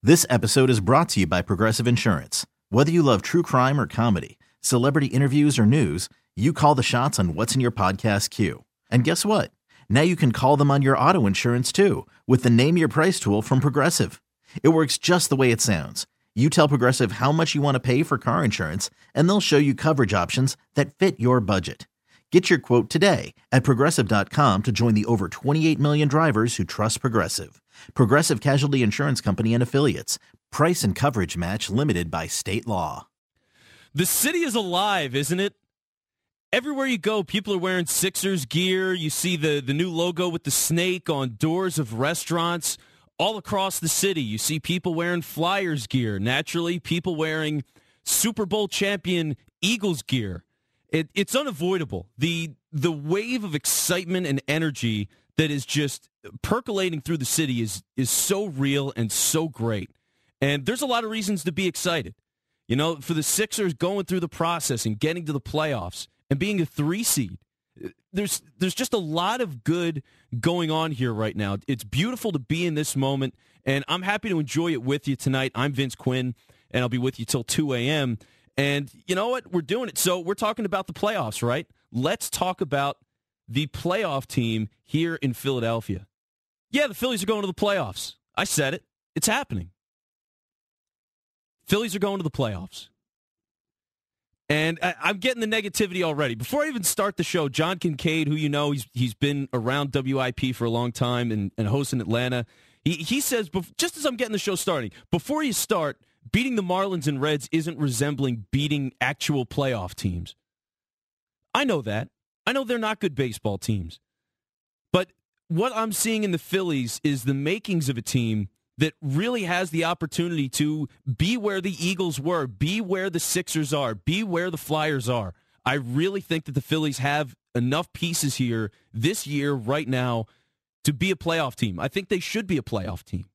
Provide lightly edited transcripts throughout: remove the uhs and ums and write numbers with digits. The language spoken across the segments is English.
This episode is brought to you by Progressive Insurance. Whether you love true crime or comedy, celebrity interviews or news, you call the shots on what's in your podcast queue. And guess what? Now you can call them on your auto insurance too with the Name Your Price tool from Progressive. It works just the way it sounds. You tell Progressive how much you want to pay for car insurance, and they'll show you coverage options that fit your budget. Get your quote today at Progressive.com to join the over 28 million drivers who trust Progressive. Progressive Casualty Insurance Company and Affiliates. Price and coverage match limited by state law. The city is alive, isn't it? Everywhere you go, people are wearing Sixers gear. You see the new logo with the snake on doors of restaurants all across the city. You see people wearing Flyers gear. Naturally, people wearing Super Bowl champion Eagles gear. It's unavoidable. The wave of excitement and energy that is just percolating through the city is so real and so great. And there's a lot of reasons to be excited. You know, for the Sixers going through the process and getting to the playoffs and being a 3 seed. There's just a lot of good going on here right now. It's beautiful to be in this moment, and I'm happy to enjoy it with you tonight. I'm Vince Quinn, and I'll be with you till 2 a.m., and you know what? We're doing it. So we're talking about the playoffs, right? Let's talk about the playoff team here in Philadelphia. Yeah, the Phillies are going to the playoffs. I said it. It's happening. Phillies are going to the playoffs. And I'm getting the negativity already. Before I even start the show, John Kincaid, who you know, he's been around WIP for a long time and hosts in Atlanta, he says, just as I'm getting the show starting, before you start, beating the Marlins and Reds isn't resembling beating actual playoff teams. I know that. I know they're not good baseball teams. But what I'm seeing in the Phillies is the makings of a team that really has the opportunity to be where the Eagles were, be where the Sixers are, be where the Flyers are. I really think that the Phillies have enough pieces here this year, right now, to be a playoff team. I think they should be a playoff team.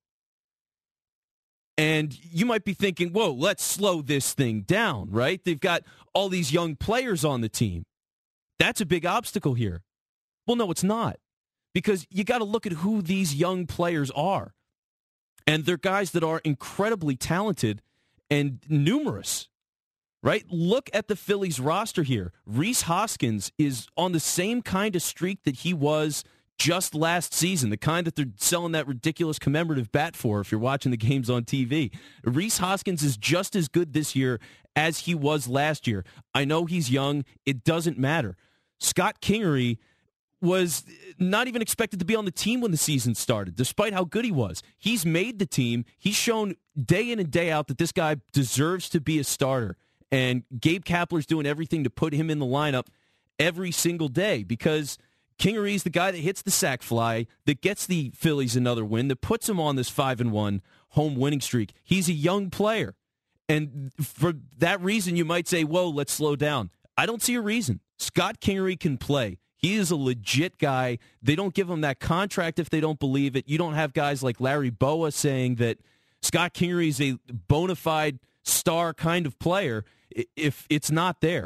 And you might be thinking, whoa, let's slow this thing down, right? They've got all these young players on the team. That's a big obstacle here. Well, no, it's not. Because you got to look at who these young players are. And they're guys that are incredibly talented and numerous, right? Look at the Phillies roster here. Rhys Hoskins is on the same kind of streak that he was just last season, the kind that they're selling that ridiculous commemorative bat for if you're watching the games on TV. Rhys Hoskins is just as good this year as he was last year. I know he's young. It doesn't matter. Scott Kingery was not even expected to be on the team when the season started, despite how good he was. He's made the team. He's shown day in and day out that this guy deserves to be a starter. And Gabe Kapler's doing everything to put him in the lineup every single day because Kingery's the guy that hits the sac fly, that gets the Phillies another win, that puts them on this 5-1 home winning streak. He's a young player. And for that reason, you might say, whoa, let's slow down. I don't see a reason. Scott Kingery can play. He is a legit guy. They don't give him that contract if they don't believe it. You don't have guys like Larry Bowa saying that Scott Kingery is a bona fide star kind of player if it's not there.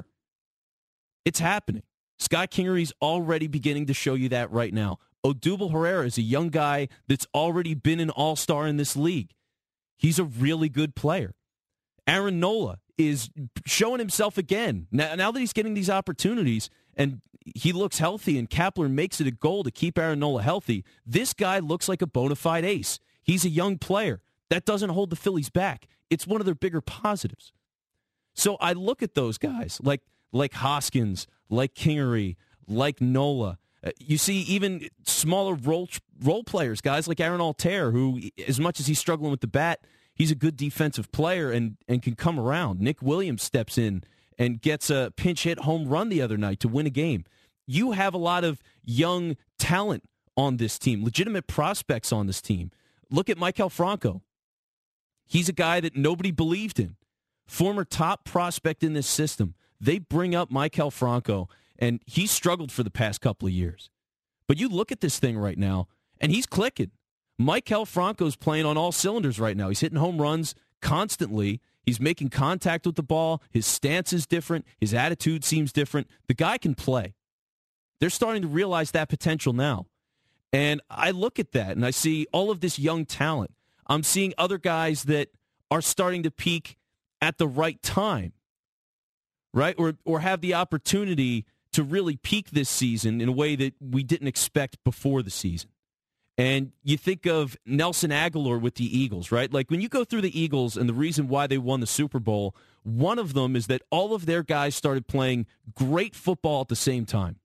It's happening. Scott Kingery's already beginning to show you that right now. Odubel Herrera is a young guy that's already been an all-star in this league. He's a really good player. Aaron Nola is showing himself again. Now that he's getting these opportunities and he looks healthy and Kapler makes it a goal to keep Aaron Nola healthy, this guy looks like a bona fide ace. He's a young player. That doesn't hold the Phillies back. It's one of their bigger positives. So I look at those guys like Hoskins, like Kingery, like Nola. You see even smaller role players, guys like Aaron Altair, who, as much as he's struggling with the bat, he's a good defensive player and can come around. Nick Williams steps in and gets a pinch hit home run the other night to win a game. You have a lot of young talent on this team, legitimate prospects on this team. Look at Maikel Franco. He's a guy that nobody believed in. Former top prospect in this system. They bring up Maikel Franco, and he's struggled for the past couple of years. But you look at this thing right now, and he's clicking. Maikel Franco's playing on all cylinders right now. He's hitting home runs constantly. He's making contact with the ball. His stance is different. His attitude seems different. The guy can play. They're starting to realize that potential now. And I look at that, and I see all of this young talent. I'm seeing other guys that are starting to peak at the right time, right? Or have the opportunity to really peak this season in a way that we didn't expect before the season. And you think of Nelson Aguilar with the Eagles, right? Like when you go through the Eagles and the reason why they won the Super Bowl, one of them is that all of their guys started playing great football at the same time.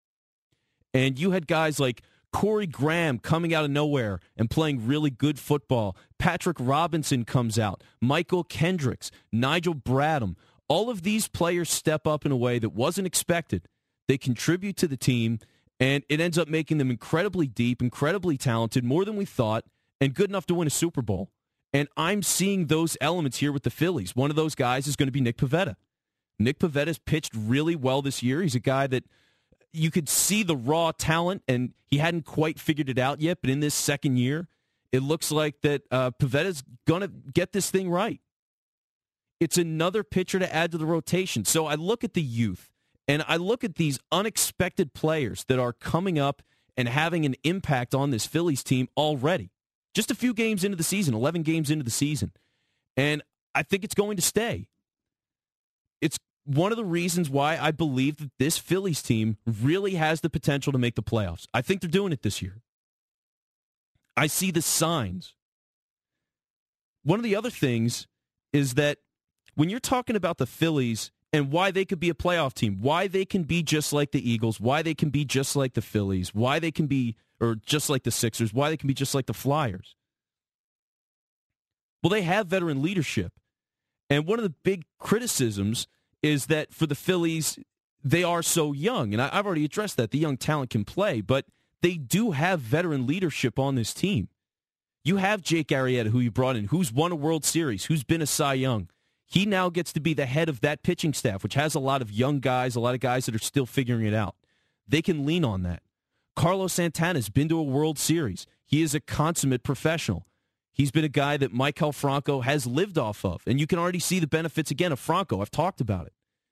And you had guys like Corey Graham coming out of nowhere and playing really good football. Patrick Robinson comes out. Michael Kendricks, Nigel Bradham. All of these players step up in a way that wasn't expected. They contribute to the team, and it ends up making them incredibly deep, incredibly talented, more than we thought, and good enough to win a Super Bowl. And I'm seeing those elements here with the Phillies. One of those guys is going to be Nick Pivetta. Nick Pivetta's pitched really well this year. He's a guy that you could see the raw talent, and he hadn't quite figured it out yet, but in this second year, it looks like that Pivetta's going to get this thing right. It's another pitcher to add to the rotation. So I look at the youth, and I look at these unexpected players that are coming up and having an impact on this Phillies team already. Just a few games into the season, 11 games into the season. And I think it's going to stay. It's one of the reasons why I believe that this Phillies team really has the potential to make the playoffs. I think they're doing it this year. I see the signs. One of the other things is that when you're talking about the Phillies and why they could be a playoff team, why they can be just like the Eagles, why they can be just like the Phillies, why they can be, or just like the Sixers, why they can be just like the Flyers. Well, they have veteran leadership. And one of the big criticisms is that for the Phillies, they are so young. And I've already addressed that. The young talent can play, but they do have veteran leadership on this team. You have Jake Arrieta, who you brought in, who's won a World Series, who's been a Cy Young. He now gets to be the head of that pitching staff, which has a lot of young guys, a lot of guys that are still figuring it out. They can lean on that. Carlos Santana's been to a World Series. He is a consummate professional. He's been a guy that Maikel Franco has lived off of, and you can already see the benefits, again, of Franco. I've talked about it.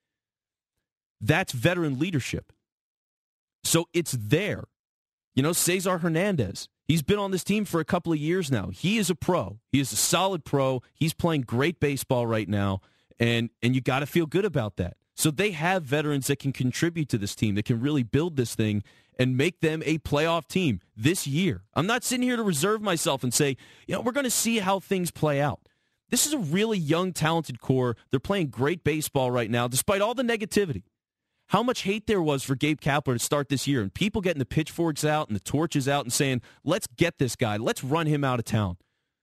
That's veteran leadership. So it's there. You know, Cesar Hernandez, he's been on this team for a couple of years now. He is a pro. He is a solid pro. He's playing great baseball right now, and you got to feel good about that. So they have veterans that can contribute to this team, that can really build this thing and make them a playoff team this year. I'm not sitting here to reserve myself and say, you know, we're going to see how things play out. This is a really young, talented core. They're playing great baseball right now, despite all the negativity. How much hate there was for Gabe Kapler to start this year, and people getting the pitchforks out and the torches out and saying, let's get this guy. Let's run him out of town.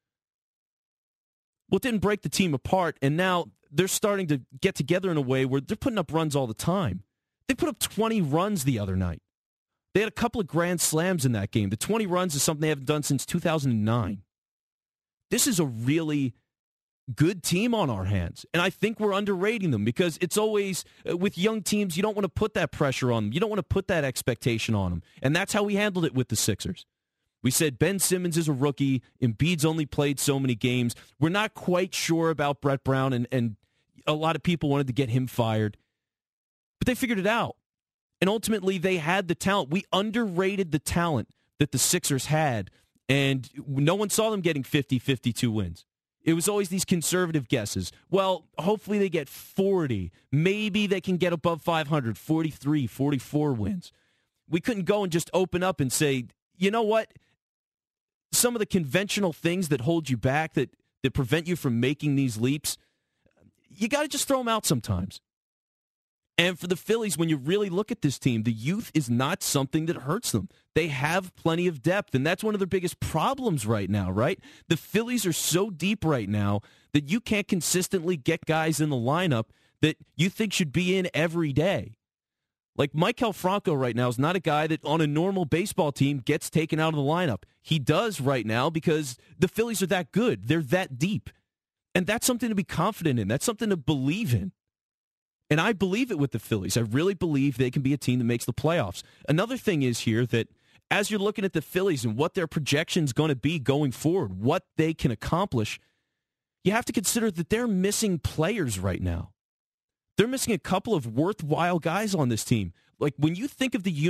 Well, it didn't break the team apart, and now they're starting to get together in a way where they're putting up runs all the time. They put up 20 runs the other night. They had a couple of grand slams in that game. The 20 runs is something they haven't done since 2009. This is a really good team on our hands, and I think we're underrating them because it's always, with young teams, you don't want to put that pressure on them. You don't want to put that expectation on them, and that's how we handled it with the Sixers. We said Ben Simmons is a rookie. Embiid's only played so many games. We're not quite sure about Brett Brown, and a lot of people wanted to get him fired, but they figured it out. And ultimately, they had the talent. We underrated the talent that the Sixers had, and no one saw them getting 50, 52 wins. It was always these conservative guesses. Well, hopefully they get 40. Maybe they can get above 500, 43, 44 wins. We couldn't go and just open up and say, you know what? Some of the conventional things that hold you back, that prevent you from making these leaps, you got to just throw them out sometimes. And for the Phillies, when you really look at this team, the youth is not something that hurts them. They have plenty of depth, and that's one of their biggest problems right now, right? The Phillies are so deep right now that you can't consistently get guys in the lineup that you think should be in every day. Like Maikel Franco right now is not a guy that on a normal baseball team gets taken out of the lineup. He does right now because the Phillies are that good. They're that deep. And that's something to be confident in. That's something to believe in. And I believe it with the Phillies. I really believe they can be a team that makes the playoffs. Another thing is here that as you're looking at the Phillies and what their projection's going to be going forward, what they can accomplish, you have to consider that they're missing players right now. They're missing a couple of worthwhile guys on this team. Like when you think of the unit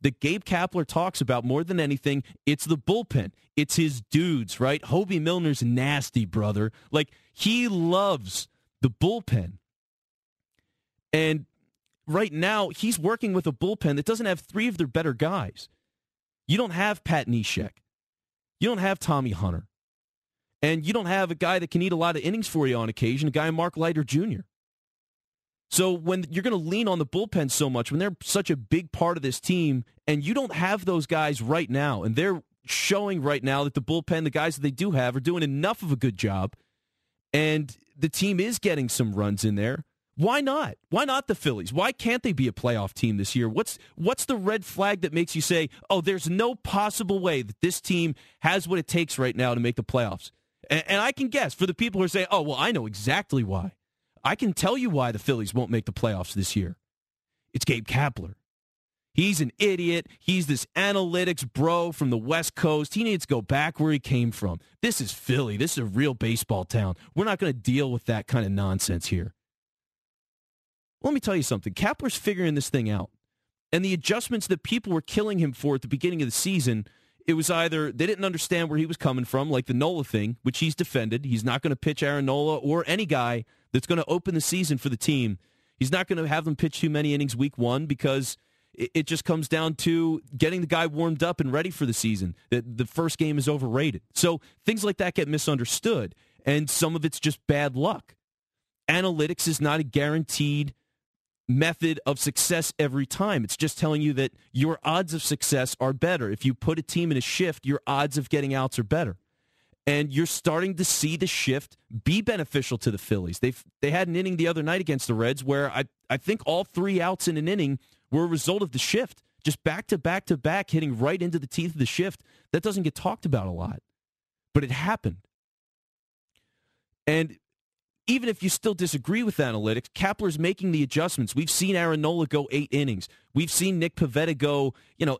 that Gabe Kapler talks about more than anything, it's the bullpen. It's his dudes, right? Hobie Milner's nasty, brother. Like, he loves the bullpen. And right now, he's working with a bullpen that doesn't have three of their better guys. You don't have Pat Neshek. You don't have Tommy Hunter. And you don't have a guy that can eat a lot of innings for you on occasion, a guy Mark Leiter Jr. So when you're going to lean on the bullpen so much, when they're such a big part of this team, and you don't have those guys right now, and they're showing right now that the bullpen, the guys that they do have, are doing enough of a good job, and the team is getting some runs in there, why not? Why not the Phillies? Why can't they be a playoff team this year? What's the red flag that makes you say, oh, there's no possible way that this team has what it takes right now to make the playoffs? And I can guess, for the people who are saying, oh, well, I know exactly why. I can tell you why the Phillies won't make the playoffs this year. It's Gabe Kapler. He's an idiot. He's this analytics bro from the West Coast. He needs to go back where he came from. This is Philly. This is a real baseball town. We're not going to deal with that kind of nonsense here. Let me tell you something. Kapler's figuring this thing out. And the adjustments that people were killing him for at the beginning of the season, it was either they didn't understand where he was coming from, like the Nola thing, which he's defended. He's not going to pitch Aaron Nola or any guy that's going to open the season for the team. He's not going to have them pitch too many innings week one because it just comes down to getting the guy warmed up and ready for the season. The first game is overrated. So things like that get misunderstood, and some of it's just bad luck. Analytics is not a guaranteed method of success every time. It's just telling you that your odds of success are better. If you put a team in a shift, your odds of getting outs are better. And you're starting to see the shift be beneficial to the Phillies. They had an inning the other night against the Reds where I think all three outs in an inning were a result of the shift. Just back to back to back, hitting right into the teeth of the shift. That doesn't get talked about a lot. But it happened. And even if you still disagree with analytics, Kapler's making the adjustments. We've seen Aaron Nola go 8 innings. We've seen Nick Pivetta go,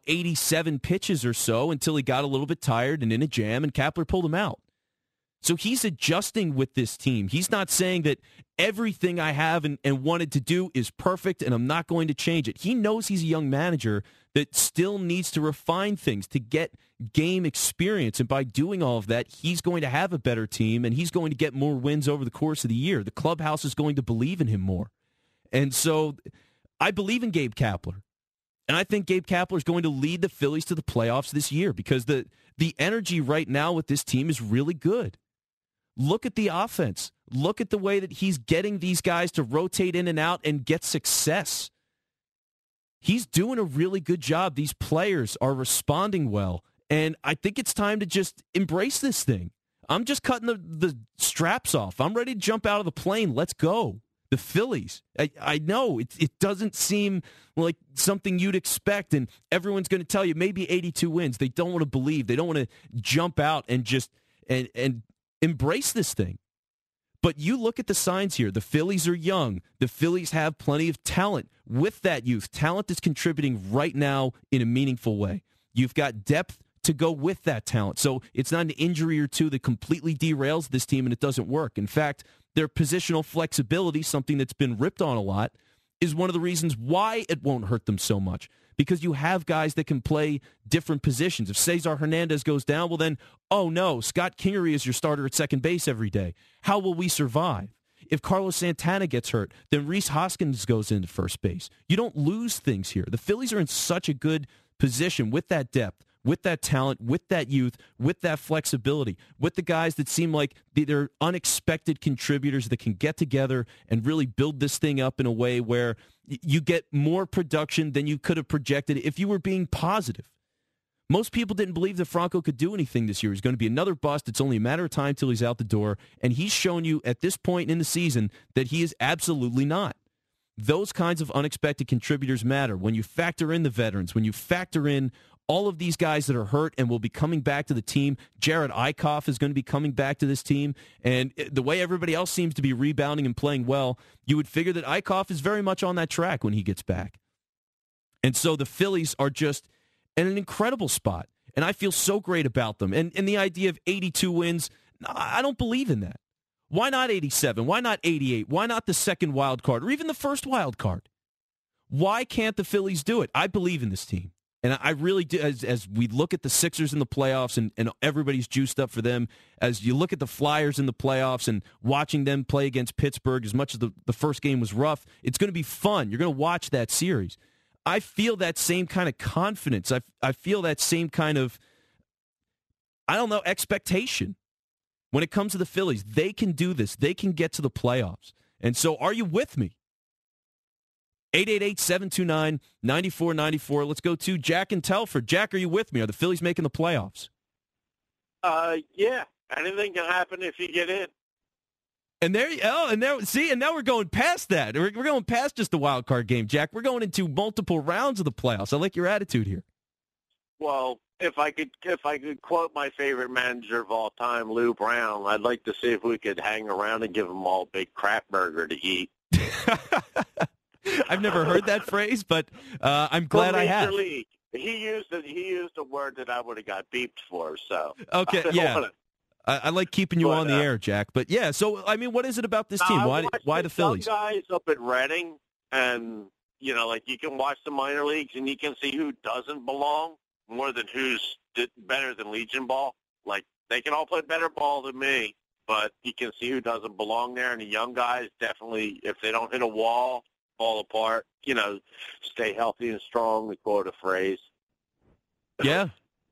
87 pitches or so until he got a little bit tired and in a jam, and Kapler pulled him out. So he's adjusting with this team. He's not saying that everything I have and wanted to do is perfect and I'm not going to change it. He knows he's a young manager that still needs to refine things to get game experience. And by doing all of that, he's going to have a better team and he's going to get more wins over the course of the year. The clubhouse is going to believe in him more. And so I believe in Gabe Kapler. And I think Gabe Kapler is going to lead the Phillies to the playoffs this year because the energy right now with this team is really good. Look at the offense. Look at the way that he's getting these guys to rotate in and out and get success. He's doing a really good job. These players are responding well. And I think it's time to just embrace this thing. I'm just cutting the straps off. I'm ready to jump out of the plane. Let's go. The Phillies. I know it doesn't seem like something you'd expect, and everyone's going to tell you maybe 82 wins. They don't want to believe. They don't want to jump out and just and embrace this thing. But you look at the signs here. The Phillies are young. The Phillies have plenty of talent. With that youth, talent is contributing right now in a meaningful way. You've got depth to go with that talent. So it's not an injury or two that completely derails this team and it doesn't work. In fact, their positional flexibility, something that's been ripped on a lot, is one of the reasons why it won't hurt them so much. Because you have guys that can play different positions. If Cesar Hernandez goes down, well then, oh no, Scott Kingery is your starter at second base every day. How will we survive? If Carlos Santana gets hurt, then Rhys Hoskins goes into first base. You don't lose things here. The Phillies are in such a good position with that depth, with that talent, with that youth, with that flexibility, with the guys that seem like they're unexpected contributors that can get together and really build this thing up in a way where you get more production than you could have projected if you were being positive. Most people didn't believe that Franco could do anything this year. He's going to be another bust. It's only a matter of time till he's out the door, and he's shown you at this point in the season that he is absolutely not. Those kinds of unexpected contributors matter. When you factor in the veterans, when you factor in all of these guys that are hurt and will be coming back to the team. Jared Eickhoff is going to be coming back to this team. And the way everybody else seems to be rebounding and playing well, you would figure that Eickhoff is very much on that track when he gets back. And so the Phillies are just in an incredible spot. And I feel so great about them. And the idea of 82 wins, I don't believe in that. Why not 87? Why not 88? Why not the second wild card or even the first wild card? Why can't the Phillies do it? I believe in this team. And I really do, as we look at the Sixers in the playoffs and everybody's juiced up for them, as you look at the Flyers in the playoffs and watching them play against Pittsburgh, as much as the first game was rough, it's going to be fun. You're going to watch that series. I feel that same kind of confidence. I feel that same kind of, expectation. When it comes to the Phillies, they can do this. They can get to the playoffs. And so are you with me? 888-729-9494. Let's go to Jack in Telford. Jack, are you with me? Are the Phillies making the playoffs? Yeah. Anything can happen if you get in. And now we're going past that. We're going past just the wild card game, Jack. We're going into multiple rounds of the playoffs. I like your attitude here. Well, if I could quote my favorite manager of all time, Lou Brown, I'd like to see if we could hang around and give them all a big crap burger to eat. I've never heard that phrase, but I'm glad I have. League. He used a word that I would have got beeped for. So okay, yeah. I like keeping you on the air, Jack. But yeah, so I mean, what is it about this team? Why the Phillies? Guys up at Reading, and you can watch the minor leagues and you can see who doesn't belong more than who's better than Legion ball. Like they can all play better ball than me, but you can see who doesn't belong there. And the young guys definitely, if they don't hit a wall, fall apart. Stay healthy and strong. To quote a phrase. Yeah.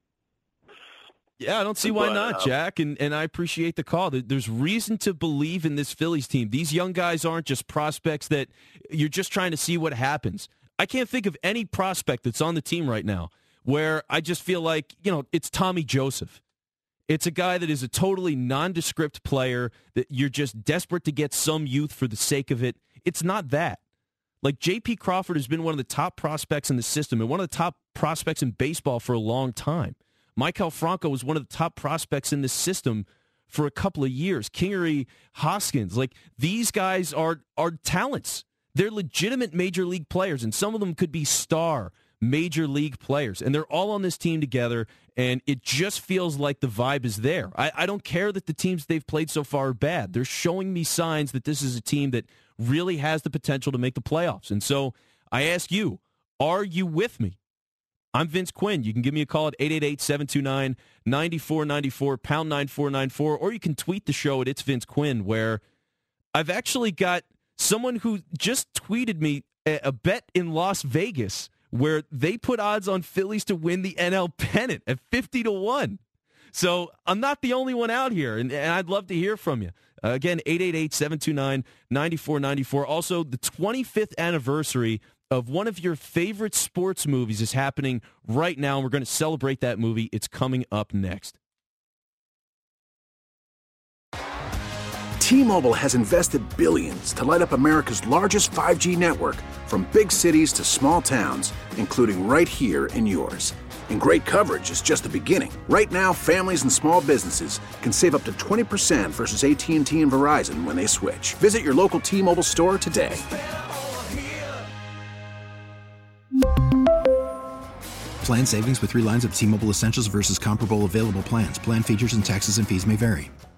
Yeah, I don't see why not, Jack, and I appreciate the call. There's reason to believe in this Phillies team. These young guys aren't just prospects that you're just trying to see what happens. I can't think of any prospect that's on the team right now where I just feel like, it's Tommy Joseph. It's a guy that is a totally nondescript player that you're just desperate to get some youth for the sake of it. It's not that. Like J.P. Crawford has been one of the top prospects in the system and one of the top prospects in baseball for a long time. Maikel Franco was one of the top prospects in this system for a couple of years. Kingery, Hoskins, these guys are talents. They're legitimate major league players, and some of them could be star major league players. And they're all on this team together, and it just feels like the vibe is there. I don't care that the teams they've played so far are bad. They're showing me signs that this is a team that really has the potential to make the playoffs. And so I ask you, are you with me? I'm Vince Quinn. You can give me a call at 888-729-9494, pound 9494, or you can tweet the show at It's Vince Quinn, where I've actually got someone who just tweeted me a bet in Las Vegas where they put odds on Phillies to win the NL pennant at 50-1. So I'm not the only one out here, and I'd love to hear from you. Again, 888-729-9494. Also, the 25th anniversary of one of your favorite sports movies is happening right now, and we're going to celebrate that movie. It's coming up next. T-Mobile has invested billions to light up America's largest 5G network, from big cities to small towns, including right here in yours. And great coverage is just the beginning. Right now, families and small businesses can save up to 20% versus AT&T and Verizon when they switch. Visit your local T-Mobile store today. Plan savings with 3 lines of T-Mobile Essentials versus comparable available plans. Plan features and taxes and fees may vary.